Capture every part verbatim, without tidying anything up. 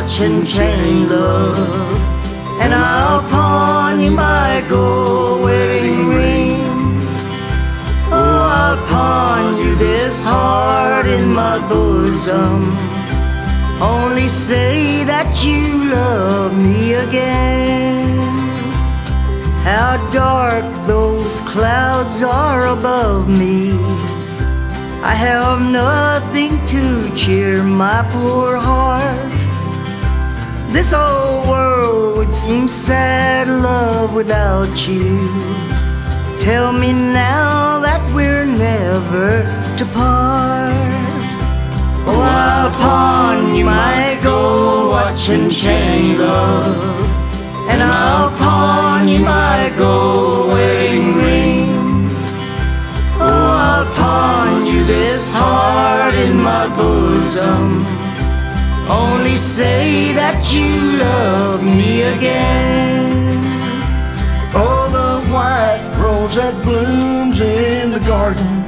watch and chain love, and I'll pawn you my gold wedding ring. Oh, I'll pawn you this heart in my bosom. Only say that you love me again. How dark those clouds are above me. I have nothing to cheer my poor heart. This old world would seem sad, love, without you. Tell me now that we're never to part. Oh, I'll pawn you my gold watch and chain love, and I'll pawn you my gold wedding ring. Oh, I'll pawn you this heart in my bosom. Only say that you love me again. Oh, the white rose that blooms in the garden,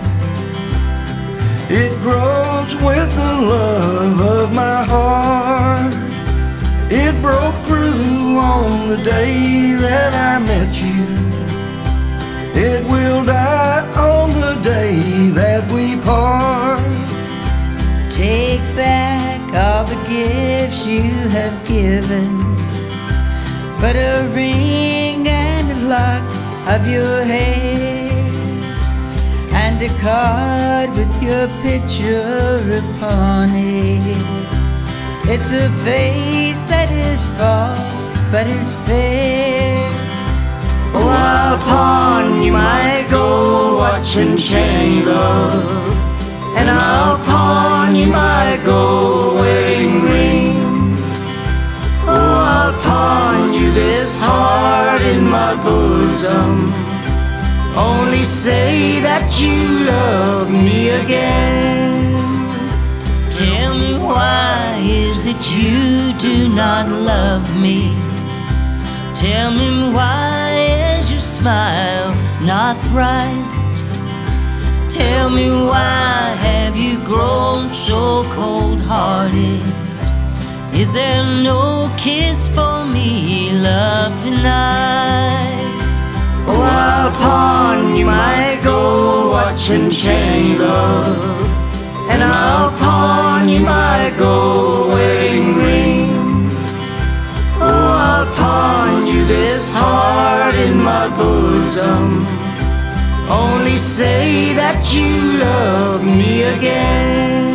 it grows with the love of my heart. It broke through on the day that I met you. It will die on the day that we part. Take back all the gifts you have given, but a ring and a lock of your hair, and a card with your picture upon it. It's a face that is false, but is fair. Oh, I'll pawn you my gold watch and chain love, and I'll pawn you my gold wedding ring. Oh, I'll pawn you this heart in my bosom. Only say that you love me again. Tell me, why is it you do not love me? Tell me, why is your smile not bright? Tell me, why have you grown so cold-hearted? Is there no kiss for me, love, tonight? Oh, I'll pawn you my gold watch and chain love, and I'll pawn you my gold wedding ring. Oh, I'll pawn you this heart in my bosom. Only say that you love me again.